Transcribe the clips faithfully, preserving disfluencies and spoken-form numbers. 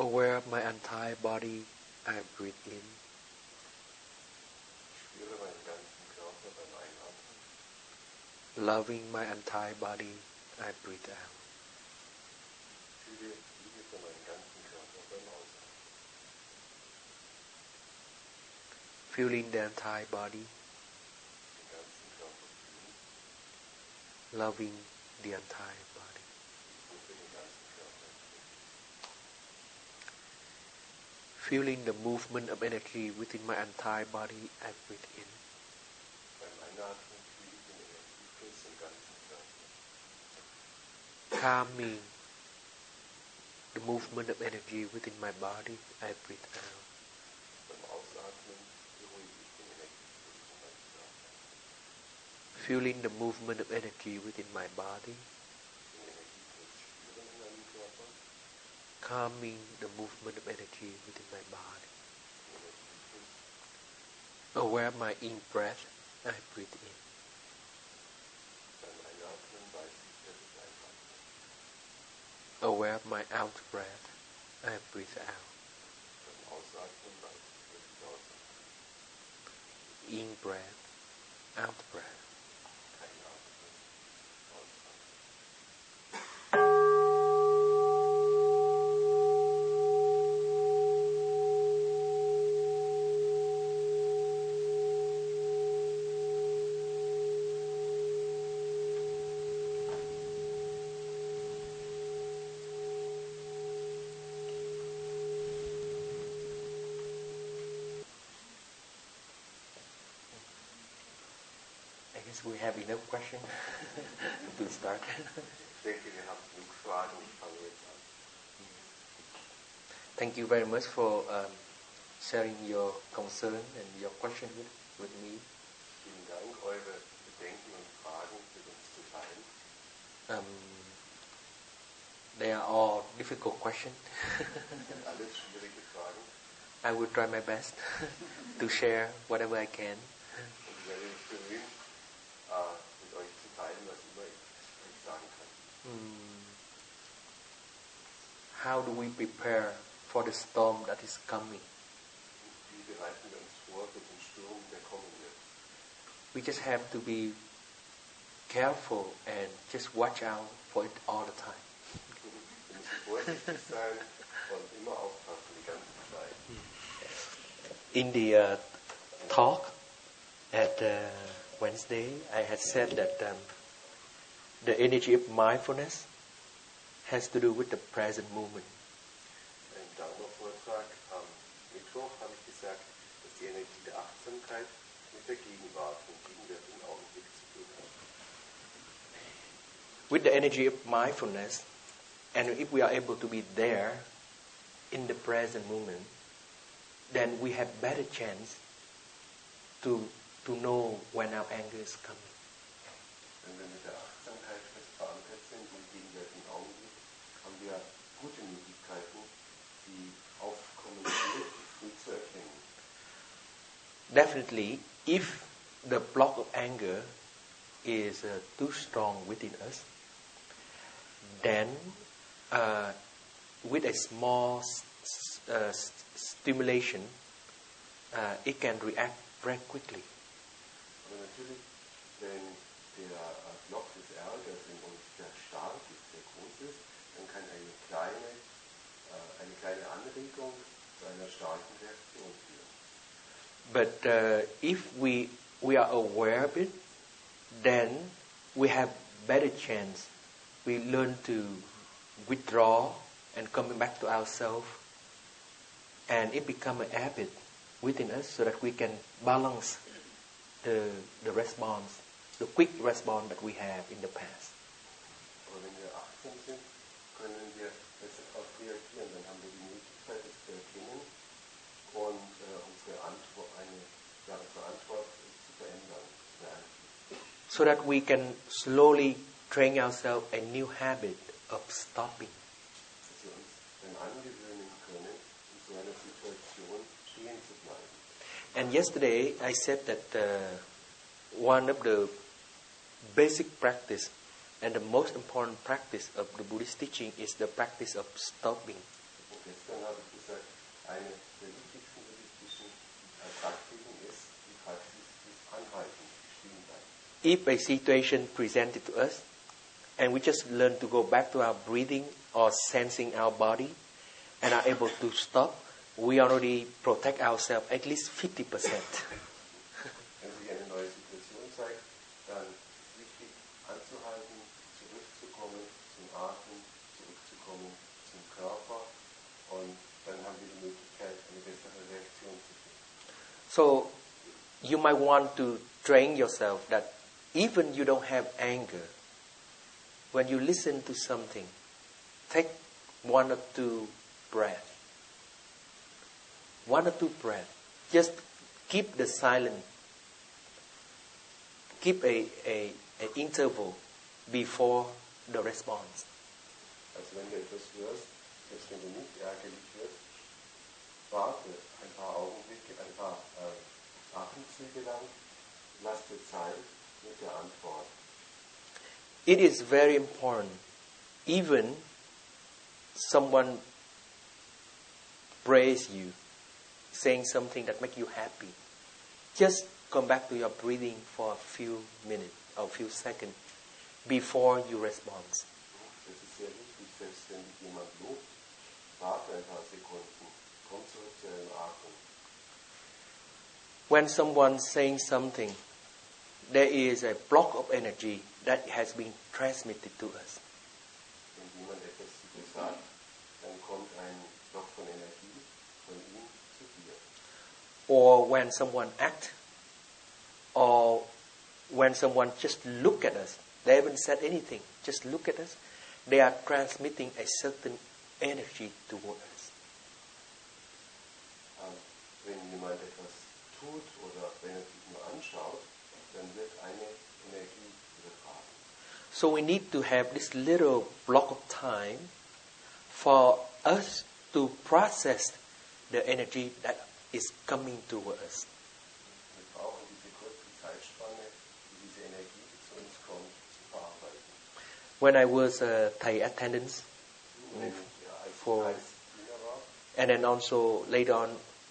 Aware of my entire body, I breathe in. Spüre meinen ganzen Körper beim Einatmen. Loving my entire body, I breathe out. Fühle Liebe für meinen ganzen Körper beim Ausatmen. Feeling the entire body. Den ganzen Körper fühlen. Loving the entire body. Liebe für den ganzen Körper. Feeling the movement of energy within my entire body, I breathe in. Beim Einatmen fühle ich den Energiefluss im ganzen Körper. Calming the movement of energy within my body, I breathe out. Beim Ausatmen beruhige ich den Energiefluss in meinem Körper. Feeling the movement of energy within my body, Den Energiefluss spüren in meinem Körper. calming the movement of energy within my body. Den Energiefluss. Aware of my in-breath, I breathe in. Beim Einatmen weiß ich, dass ich einatme. Aware of my out-breath, I breathe out. Beim Ausatmen weiß ich, dass ich ausatme. In-breath, out-breath. Einatmen, ausatmen. I guess we have enough questions to start. Ich denke, wir haben genug Fragen. Ich fange jetzt an. Thank you very much for um, sharing your concern and your question with, with me. Vielen Dank, eure Bedenken und Fragen mit uns zu teilen. Um, they are all difficult questions. Das sind alles schwierige Fragen. I will try my best to share whatever I can. Und ich werde mich bemühen, äh, mit euch zu teilen, was immer ich euch sagen kann. Mm. How do we prepare for the storm that is coming? Wie bereiten wir uns vor für den Sturm, der kommen wird? We just have to be careful and just watch out for it all the time. Wir müssen vorsichtig sein und immer aufpassen die ganze Zeit. In the uh, talk at uh, Wednesday, I had said that um, the energy of mindfulness has to do with the present moment. Im Dharma-Vortrag am Mittwoch habe ich gesagt, dass die Energie der Achtsamkeit mit der Gegenwart und gegenwärtigen Augenblick zu tun hat. With the energy of mindfulness, and if we are able to be there in the present moment, then we have better chance to to know when our anger is coming. Wenn wir mit der Achtsamkeit fest verankert sind im gegenwärtigen Augenblick, haben wir gute Möglichkeiten, die aufkommende früh zu erkennen. Definitely, if the block of anger is uh, too strong within us, then uh, with a small s- s- uh, s- stimulation, uh, it can react very quickly. Aber natürlich, wenn der äh, Block des Ärgers in uns sehr stark ist, sehr groß ist, dann kann eine kleine, äh, eine kleine Anregung zu einer starken Reaktion führen. But uh, if we we are aware of it, then we have better chance. We learn to withdraw and coming back to ourselves, and it become a habit within us, so that we can balance the the response, the quick response that we have in the past. Aber wenn wir achtsam sind, können wir besser darauf reagieren. Dann haben wir die Möglichkeit, es zu erkennen und äh, unsere Antwort, eine, ja, unsere Antwort zu verändern, zu beeinflussen. So that we can slowly train ourselves a new habit of stopping. Dass wir uns dann angewöhnen können, in so einer Situation stehen zu bleiben. And yesterday I said that uh, one of the basic practice and the most important practice of the Buddhist teaching is the practice of stopping. gestern habe ich gesagt, eine der wichtigsten buddhistischen Praktiken ist die Praxis des Anhalten, stehen bleiben. If a situation presented to us, and we just learn to go back to our breathing or sensing our body, and are able to stop, we already protect ourselves at least fifty percent. Wenn sich eine neue Situation zeigt, dann ist es wichtig anzuhalten, zurückzukommen zum Atem, zurückzukommen zum Körper, und dann haben wir die Möglichkeit, eine bessere Reaktion zu finden. So you might want to train yourself that even you don't have anger, when you listen to something, take one or two breaths. One or two breaths. Just keep the silence. Keep a, a, a interval before the response. Also wenn du etwas hörst, selbst wenn du nicht ärgerlich wirst, warte ein paar Augenblicke, ein paar äh, Atemzüge lang, lass dir Zeit mit der Antwort. It is very important, even someone praise you, saying something that makes you happy. Just come back to your breathing for a few minutes or a few seconds before you respond. Das ist sehr wichtig, selbst wenn dich jemand lobt, warte ein paar Sekunden, komm zurück zu deinem Atem. When someone saying something, there is a block of energy that has been transmitted to us. Wenn jemand etwas zu dir sagt, dann kommt ein Block von Energie von ihm zu dir. Or when someone acts, or when someone just look at us, they haven't said anything, just look at us, they are transmitting a certain energy toward us. Wenn jemand etwas tut oder wenn er sich nur anschaut, dann wird eine Energie übertragen. So we need to have this little block of time for us to process the energy that is coming toward us. Wir brauchen diese kurze Zeitspanne, die diese Energie, die zu uns kommt, zu verarbeiten. When I was a Thai attendant, Wenn, ja, als for, ich als Diener war, and then also later on,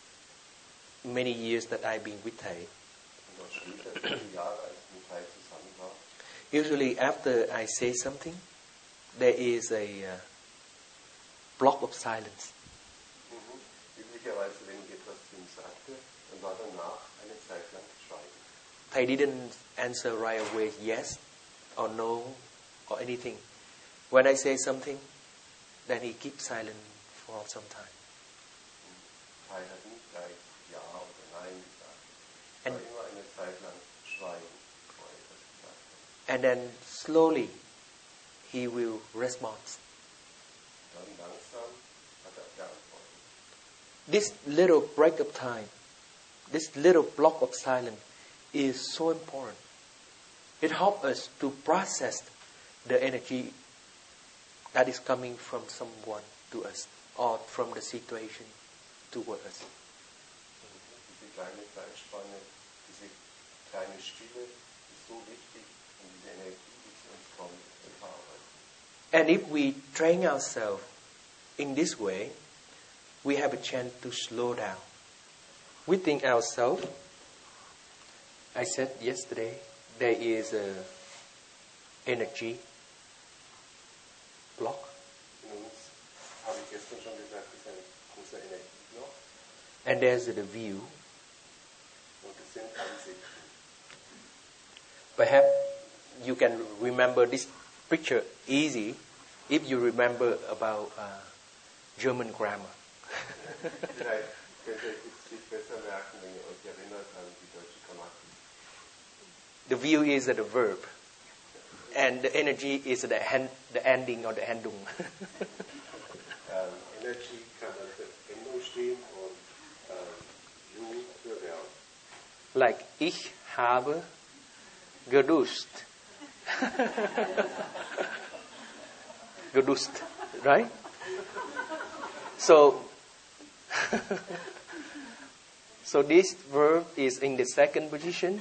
many years that I've been with Thai, und auch später, viele Jahre, als ich mit Thai zusammen war, usually after I say something, there is a uh, block of silence. mhm. üblicherweise, wenn ich etwas zu ihm sagte, dann war danach eine Zeit lang Schweigen. Thai didn't answer right away yes or no or anything. When I say something, then he keeps silent for some time. Thai hat nicht gleich Ja oder Nein gesagt. Es And- war immer eine Zeit lang Schweigen, bevor er etwas gesagt hat. And then slowly he will respond. Dann langsam hat er geantwortet. This little break of time, this little block of silence is so important. It helps us to process the energy that is coming from someone to us or from the situation toward us. Diese kleine Zeitspanne, diese kleine Stille ist so wichtig, um diese Energie, die zu uns kommt, zu verarbeiten. And if we train ourselves in this way, we have a chance to slow down. We think ourselves, I said yesterday, there is a energy block. In uns, habe ich gestern schon gesagt, ist ein großer Energieblock And there's the view. und es sind Ansichten. Perhaps you can remember this picture easy if you remember about uh, German grammar. Vielleicht könnt ihr es sich besser merken, wenn ihr euch erinnert an die deutsche Grammatik. The view is the verb, and the energy is the, hand, the ending or the Endung. Ähm, Energy kann an der Endung stehen und ähm, you für Verb. Like ich habe geduscht. Geduscht, right? So, so this verb is in the second position,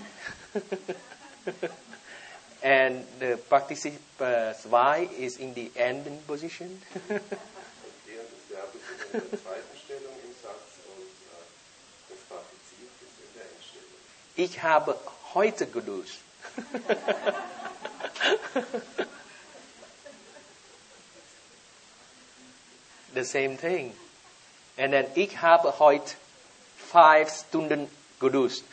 and the participle zwei is in the ending position. Und während des Verbes ist der zweiten Stellung im Satz und äh, das Partizip ist in der Endstellung. Ich habe heute geduscht. The same thing. And then ich habe heute five Stunden geduscht.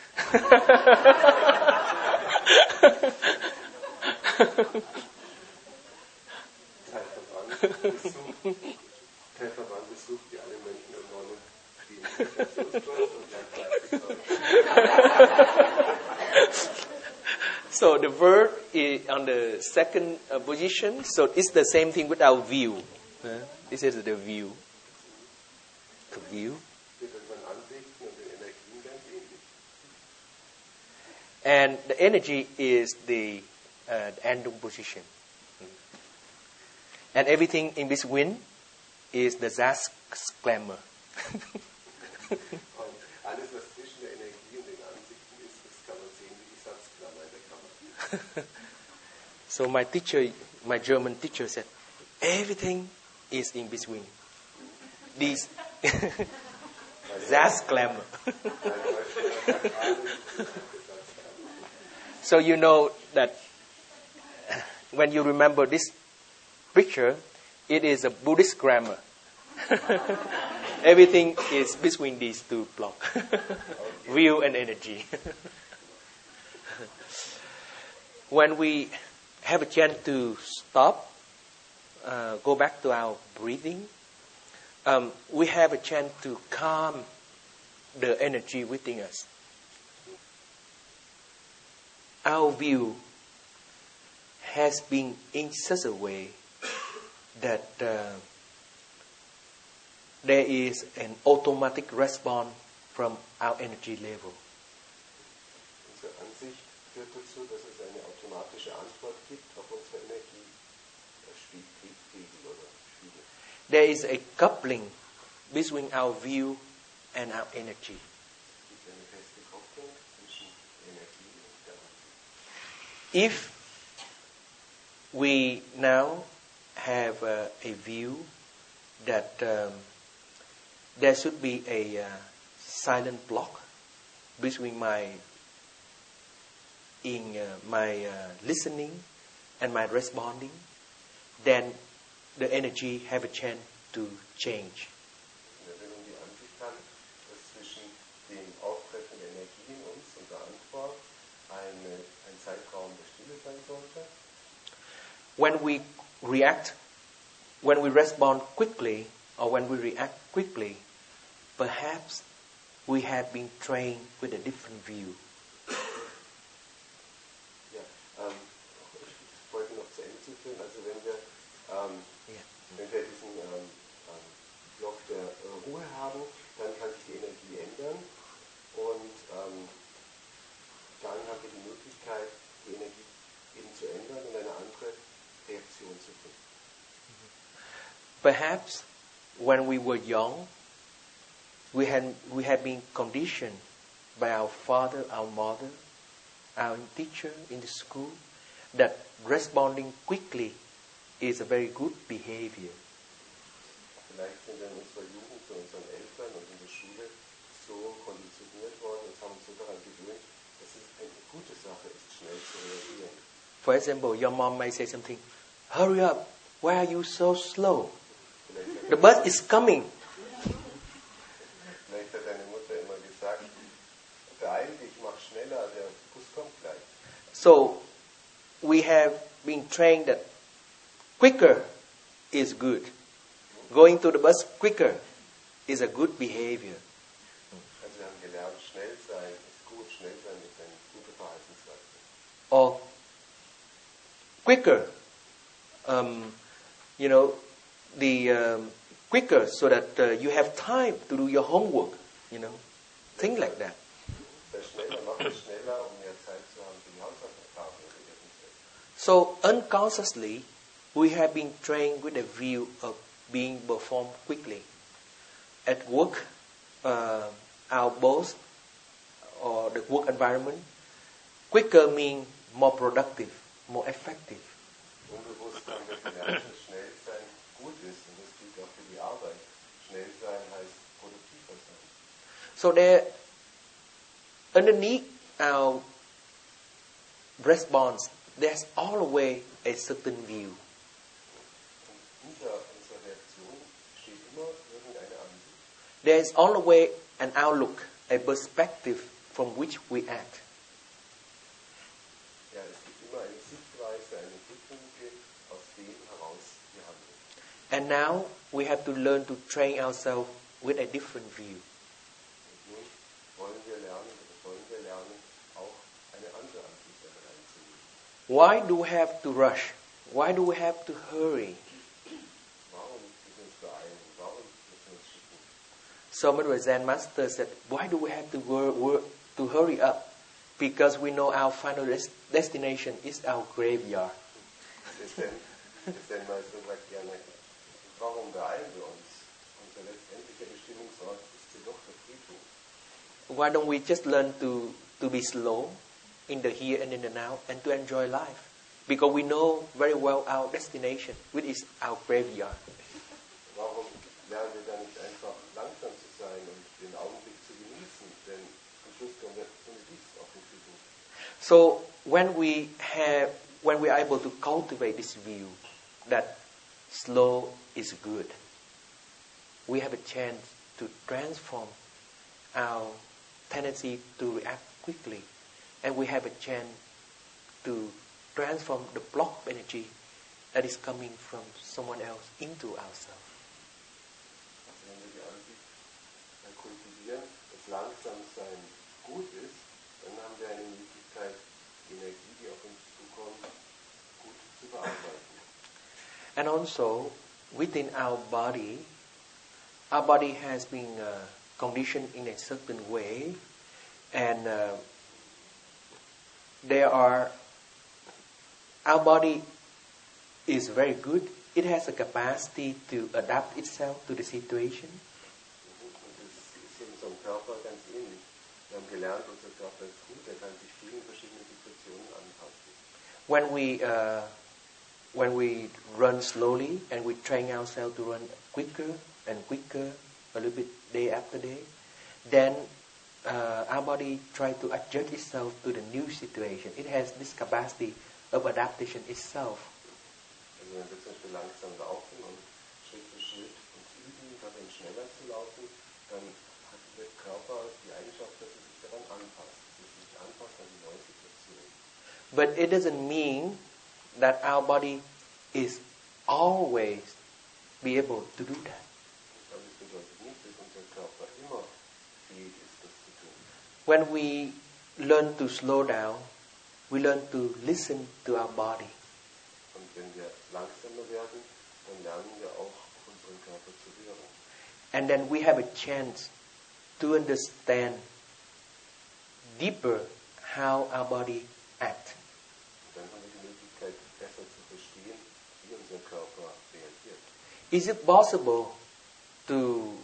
Der Verband besucht die alle Mönchen und Nonnen, die in Meditationskurs und So the verb is on the second uh, position. So it's the same thing with our view. Uh, this is the view. The view. And the energy is the uh, ending position. And everything in between is the Satzklammer. Alles, was zwischen der Energie und den Ansichten ist, das kann man sehen wie die Satzklammer in der Kammer. So my teacher, my German teacher said, everything is in between. These Satzklammer. So you know that when you remember this picture, it is a Buddhist grammar. Everything is between these two blocks. View and energy. When we have a chance to stop, uh, go back to our breathing, um, we have a chance to calm the energy within us. Our view has been in such a way that uh, there is an automatic response from our energy level. Unsere Ansicht führt dazu, dass es eine automatische Antwort gibt auf unsere Energie, Spiegel oder Spiegel. There is a coupling between our view and our energy. Es gibt eine feste Kopplung zwischen Energie und der Ansicht. If we now have uh, a view that um, there should be a uh, silent block between my in uh, my uh, listening and my responding, then the energy have a chance to change. Wenn man die Ansicht hat, dass zwischen dem Auftreffen der Energie in uns und der Antwort eine, ein Zeitraum der Stille sein sollte. When we react, when we respond quickly, or when we react quickly, perhaps we have been trained with a different view. Ja, ähm, ich wollte noch zu Ende zu führen. Also wenn wir, ähm, Yeah. wenn wir diesen ähm, ähm, Block der äh, Ruhe haben, dann kann sich die Energie ändern und ähm, dann haben wir die Möglichkeit, die Energie eben zu ändern und eine andere Reaktion zu finden. Perhaps when we were young, we had we had been conditioned by our father, our mother, our teacher in the school that responding quickly is a very good behavior. Vielleicht sind wir in unserer Jugend von unseren Eltern und in der Schule so konditioniert worden und haben uns so daran gewöhnt, dass es eine gute Sache ist, schnell zu reagieren. For example, your mom may say something, "Hurry up! Why are you so slow? The bus is coming." Vielleicht hat deine Mutter immer gesagt, beeil dich, mach schneller, der Bus kommt gleich. So we have been trained that quicker is good. Going to the bus quicker is a good behavior. Also wir haben gelernt, schnell sein ist gut, schnell sein ist eine gute Verhaltensweise. Or quicker, um, you know, the um, quicker so that uh, you have time to do your homework, you know, things like that. Sei schneller, mach es schneller, um mehr Zeit zu haben für die Hausaufgaben oder irgendwas. So unconsciously, we have been trained with a view of being performed quickly. At work, uh, our boss or the work environment, quicker means more productive, more effective. Unbewusst haben wir gelernt, dass schnell sein gut ist und das gilt auch für die Arbeit. Schnell sein So there, underneath our response, there's always a certain view. There is always an outlook, a perspective from which we act. And now we have to learn to train ourselves with a different view. Why do we have to rush? Why do we have to hurry? So many Zen Master said, why do we have to work, work, to hurry up? Because we know our final des- destination is our graveyard. Why don't we just learn to, to be slow in the here and in the now and to enjoy life? Because we know very well our destination, which is our graveyard. So when we have, when we are able to cultivate this view that slow is good, we have a chance to transform our tendency to react quickly, and we have a chance to transform the block energy that is coming from someone else into ourselves. And also, within our body, our body has been uh, conditioned in a certain way, and uh, there are, our body is very good. It has a capacity to adapt itself to the situation. When we uh, when we run slowly and we train ourselves to run quicker and quicker, a little bit day after day, then uh, our body tries to adjust itself to the new situation. It has this capacity of adaptation itself. But it doesn't mean that our body is always be able to do that. When we learn to slow down, we learn to listen to our body. And then we have a chance to understand deeper how our body acts. Is it possible to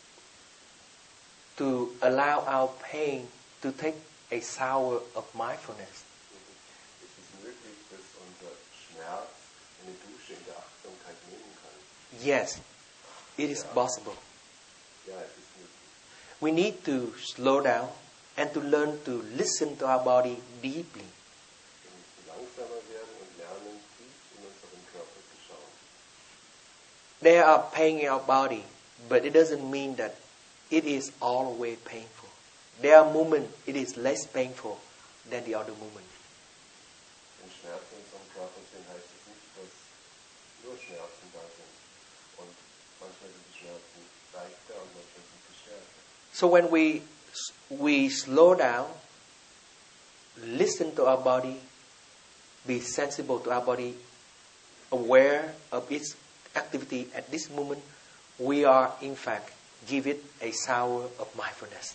to allow our pain to take a shower of mindfulness? Yes, it is possible. We need to slow down and to learn to listen to our body deeply. There are pain in our body, but it doesn't mean that it is always painful. There are moments it is less painful than the other moment. So when we we slow down, listen to our body, be sensible to our body, aware of its activity at this moment, we are in fact give it a shower of mindfulness.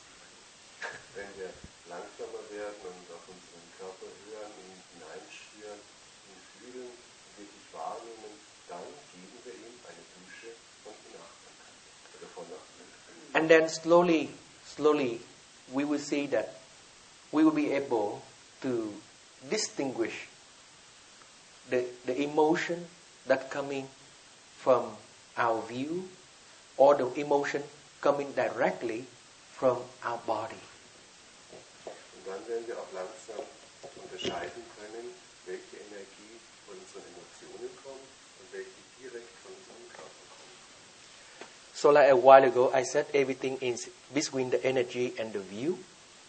And then slowly, slowly, we will see that we will be able to distinguish the, the emotion that coming from our view or the emotion coming directly from our body. Und dann werden wir auch langsam unterscheiden können, welche Energie von unseren Emotionen kommt und welche direkt von unserem Körper kommt. So like a while ago, I said everything is between the energy and the view.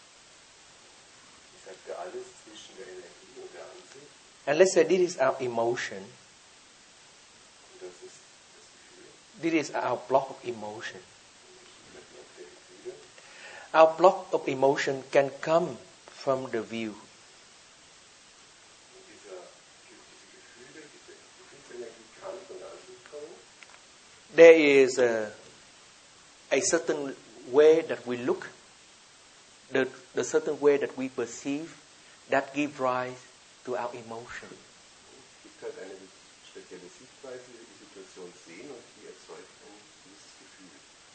Ich sagte alles zwischen der Energie und der Ansicht. And let's say this is our emotion. Und das ist das Gefühl. This is our block of emotion. Das ist der Block der Gefühle. Our block of emotion can come from the view. Und dieser, diese Gefühle, diese Gefühlsenergie kann von der Ansicht kommen. There is a, a certain way that we look, the, the certain way that we perceive, that give rise to our emotion. Es gibt halt eine spezielle Sichtweise, wie wir die Situation sehen und die erzeugt ein gewisses Gefühl.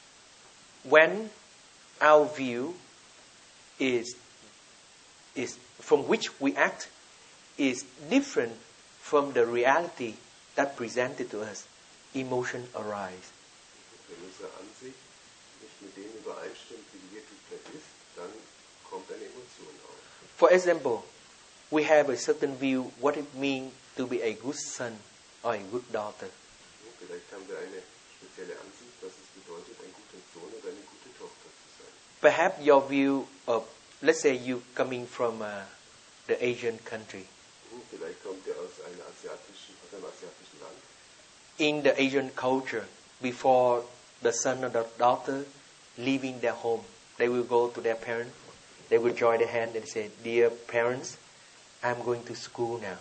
When our view is, is from which we act is different from the reality that presented to us, emotion arise. Wenn unsere Ansicht nicht mit dem übereinstimmt, wie die Wirklichkeit ist, dann kommt eine Emotion auf. For example, we have a certain view what it means to be a good son or a good daughter. Vielleicht haben wir eine spezielle Ansicht, was es bedeutet, ein guter Sohn oder eine gute Tochter zu sein. Perhaps your view of, let's say you coming from uh, the Asian country. Vielleicht kommt ihr aus, einer asiatischen, aus einem asiatischen Land. In the Asian culture, before the son or the daughter leaving their home, they will go to their parents, they will join their hand and say, "Dear parents, I'm going to school now."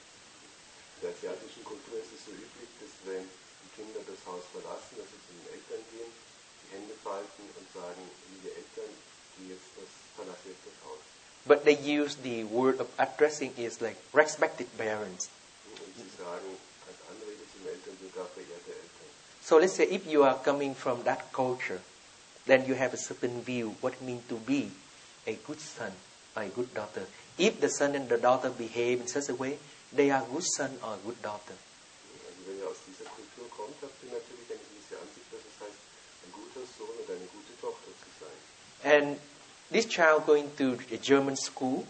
In der asiatischen Kultur ist es so üblich, dass wenn die Kinder das Haus verlassen, dass sie zu den Eltern gehen, die Hände falten und sagen, liebe Eltern, die jetzt das, verlasse jetzt das Haus. But they use the word of addressing is like respected parents. Und sie sagen als Anrede zum Eltern sogar verehrte Eltern. So let's say if you are coming from that culture, then you have a certain view what it means to be a good son or a good daughter. If the son and the daughter behave in such a way, they are good son or good daughter. Also wenn ihr aus dieser Kultur kommt, habt ihr natürlich eine gewisse Ansicht, was es heißt, ein guter Sohn oder eine gute Tochter zu sein. And this child going to a German school,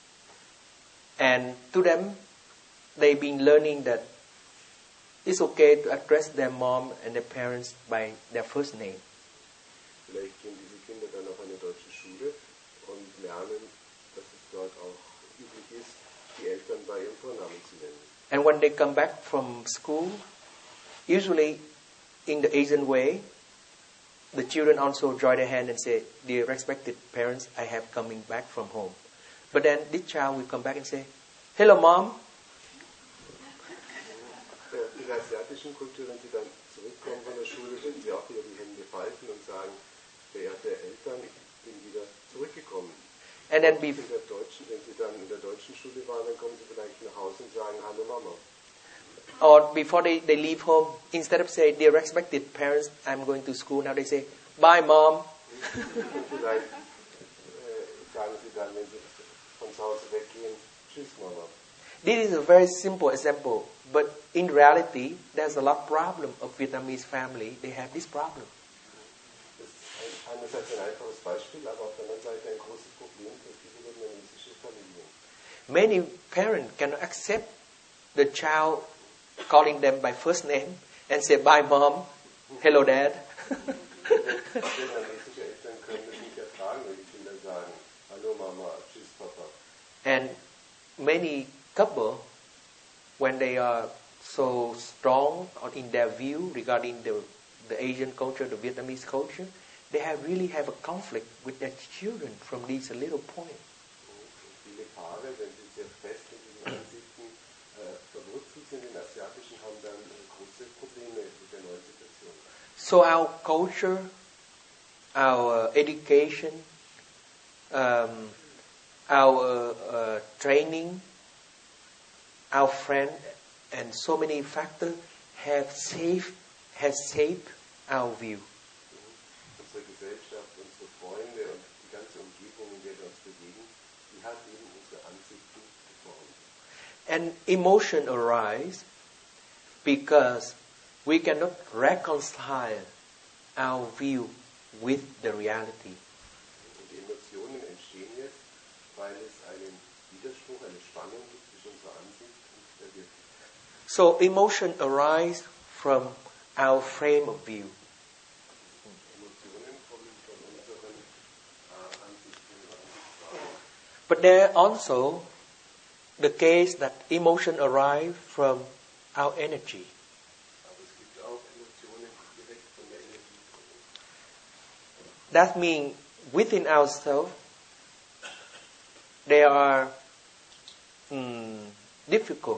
and to them, they've been learning that it's okay to address their mom and their parents by their first name. Vielleicht gehen diese Kinder dann auf eine deutsche Schule und lernen, dass es dort auch üblich ist, die Eltern bei ihrem Vornamen zu nennen. And when they come back from school, usually in the Asian way, the children also join their hand and say, "Dear respected parents, I have coming back from home." But then this child will come back and say, "Hello, mom." In der asiatischen Kultur, wenn sie dann zurückkommen von der Schule, werden sie auch wieder die Hände falten und sagen, verehrte Eltern, ich bin wieder zurückgekommen. And then In be- der deutschen, wenn sie dann in der deutschen Schule waren, dann kommen sie vielleicht nach Hause und sagen, hallo Mama. or before they, they leave home, instead of saying, "Dear respected parents, I'm going to school," now they say, "Bye, mom." Und vielleicht äh, sagen sie dann, wenn sie von zu Hause weggehen, tschüss Mama. This is a very simple example, but in reality, there's a lot of problem of Vietnamese family. They have this problem. Das ist ein, einerseits ein einfaches Beispiel, aber auf der anderen Seite ein großes Problem für viele vietnamesische Familien. Many parents cannot accept the child calling them by first name and say, "Bye, mom. Hello, dad." Vietnamesische Eltern können das nicht ertragen, wenn die Kinder sagen, hallo Mama, tschüss Papa. And many couple, when they are so strong on- in their view regarding the, the Asian culture, the Vietnamese culture, they have really have a conflict with their children from these little point. Und viele Paare, wenn sie sehr fest in diesen Ansichten äh, verwurzelt sind, in asiatischen, haben dann äh, große Probleme mit der neuen Situation. So our culture, our education, um, our uh, training, our friend, and so many factors have shaped, has shaped our view. Unsere Gesellschaft, unsere Freunde und die ganze Umgebung, in der wir uns bewegen, die hat eben unsere Ansichten geformt. And emotion arise because we cannot reconcile our view with the reality. weil es einen Widerspruch, eine Spannung gibt zwischen unserer Ansicht und der Wirklichkeit. So emotion arise from our frame of view. Emotionen kommen von unseren äh, Ansichten und Ansichtsweisen. But there also the case that emotion arise from our energy. Aber es gibt auch Emotionen, die direkt von der Energie kommen. That means within ourselves there are mm, difficult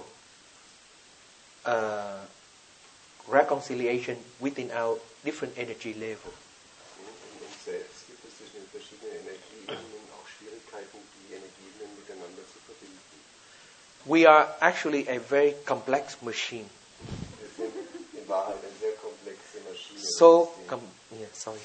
uh, reconciliation within our different energy level. In uns selbst gibt es zwischen den verschiedenen Energieebenen auch Schwierigkeiten, die Energieebenen miteinander zu verbinden. We are actually a very complex machine. Wir sind in Wahrheit eine sehr komplexe Maschine. So, com- yeah, sorry.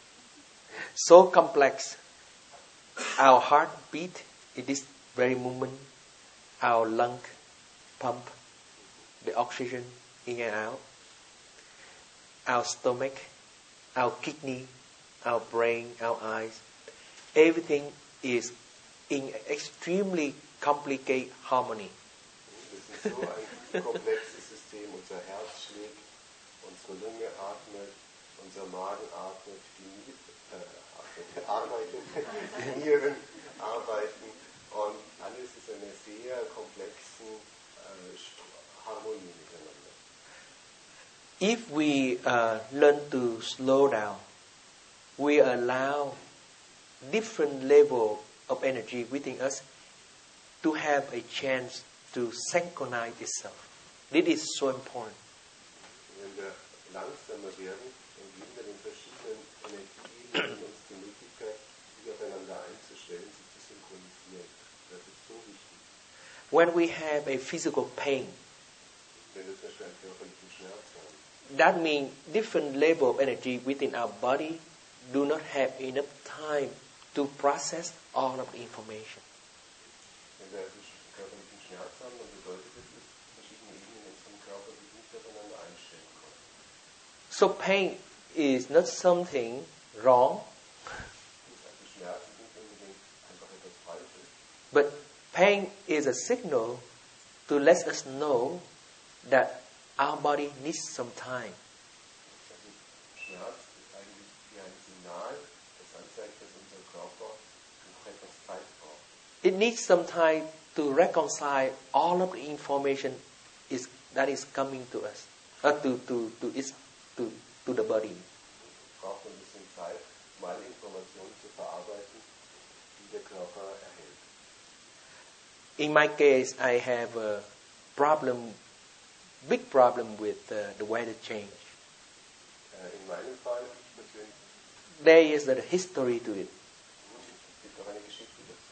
So complex. Our heartbeat in this very moment, our lung pump the oxygen in and out, our stomach, our kidney, our brain, our eyes, everything is in extremely complicated harmony. Das ist so ein komplexes System. Unser Herz schlägt, unsere Lunge atmet, unser Magen atmet, die Nieren äh, arbeiten, die Nieren arbeiten und alles ist in einer sehr komplexen äh, Harmonie miteinander. If we uh, learn to slow down, we allow different level of energy within us to have a chance to synchronize itself. This is so important. Wenn wir langsamer werden, dann geben wir den verschiedenen Energien uns die Möglichkeit, sich aufeinander einzustellen, sich zu synchronisieren. Das ist so wichtig. When we have a physical pain, Wenn wir zum Beispiel einen körperlichen Schmerz haben, that means different level of energy within our body do not have enough time to process all of the information. wenn wir einen körperlichen Schmerz haben, dann bedeutet das, dass verschiedene Ebenen in unserem Körper sich nicht aufeinander einstellen können. So pain is not something wrong, Also Schmerz ist nicht unbedingt einfach etwas Falsches, but pain is a signal to let us know that our body needs some time. also Schmerz ist eigentlich wie ein Signal, das anzeigt, dass unser Körper noch etwas Zeit braucht. It needs some time to reconcile all of the information is, that is coming to us, uh, to, to, to, its, to, to the body. Es braucht ein bisschen Zeit, um alle Informationen zu verarbeiten, die der Körper erhält. In my case, I have a problem, big problem with uh, the weather change. Äh, in meinem Fall persönlich There is a history to it. gibt es auch eine Geschichte dazu.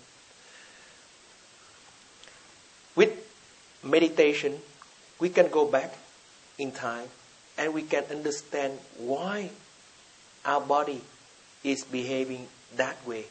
With meditation, we can go back in time and we can understand why our body is behaving that way.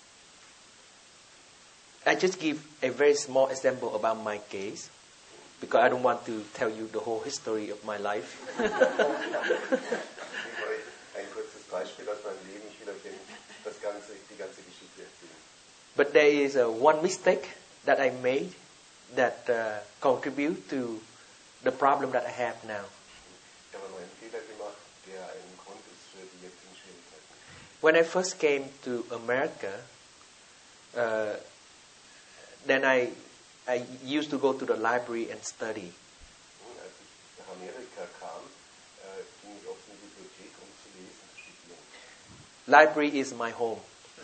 I just give a very small example about my case because I don't want to tell you the whole history of my life. Ich gebe euch ein kurzes Beispiel aus meinem Leben. Ich will euch den, das ganze, die ganze Geschichte erzählen. But there is uh, one mistake that I made that uh, contribute to the problem that I have now. Ich habe noch einen Fehler gemacht, der ein Grund ist für die jetzigen Schwierigkeiten. When I first came to America, uh, then I I used to go to the library and study. Und als ich nach Amerika kam, äh, ging ich oft in die Bibliothek, um zu lesen, zu studieren. Library is my home.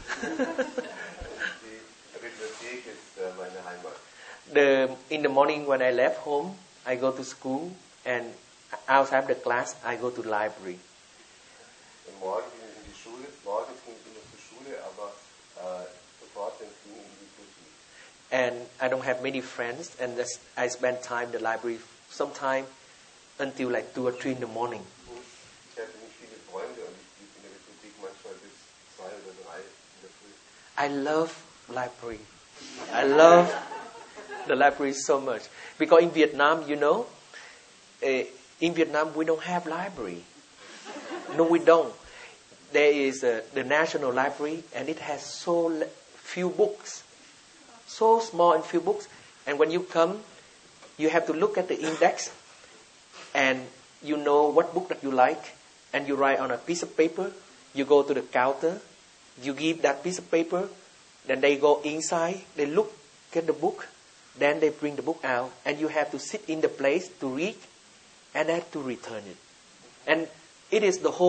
Die Bibliothek ist äh, meine Heimat. The in the morning when I left home, I go to school, and outside the class, I go to the library. Und morgen ging ich in die Schule, morgens ging ich immer zur Schule, aber äh, sofort ging ich in die Bibliothek. And I don't have many friends, and just, I spend time in the library sometime until like two or three in the morning. Ich hatte nicht viele Freunde und ich blieb in der Bibliothek manchmal bis zwei oder drei in der Früh. I love library. I love the library so much because in Vietnam, you know, uh, in Vietnam we don't have library. No, we don't. There is uh, the National Library, and it has so le- few books, so small and few books. And when you come, you have to look at the index, and you know what book that you like, and you write on a piece of paper. You go to the counter, you give that piece of paper, then they go inside, they look at the book, then they bring the book out, and you have to sit in the place to read, and then to return it. And it is the whole